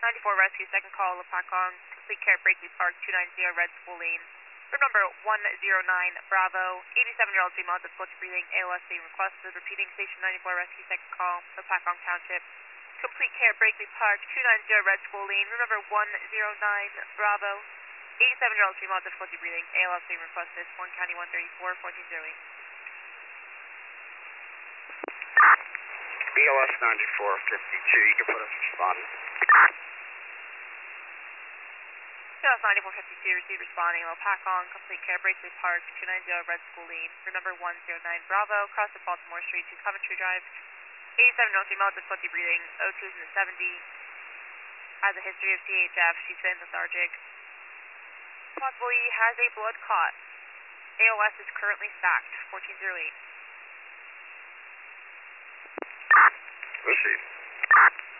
94 Rescue, second call, Lapacong, complete care, Breakley Park, 290 Red School Lane. Room number 109 Bravo, 87-year-old female, difficulty breathing, ALS being requested. Repeating, station 94 Rescue, second call, Lapacong Township. Complete care, Breakley Park, 290 Red School Lane. Room number 109 Bravo, 87-year-old female, difficulty breathing, ALS being requested. Warren County 134, 1408. BLS 9452, you can put us responding. BLS 9452, receive responding, Lapacong, complete care, Breakley Park, 290 Red School Lane, room number 109 Bravo, cross of Baltimore Street to Coventry Drive. 87-year-old female, difficulty breathing, O2 is in the 70, has a history of CHF, she's been lethargic, possibly has a blood clot. ALS is currently stacked, 1408. Received.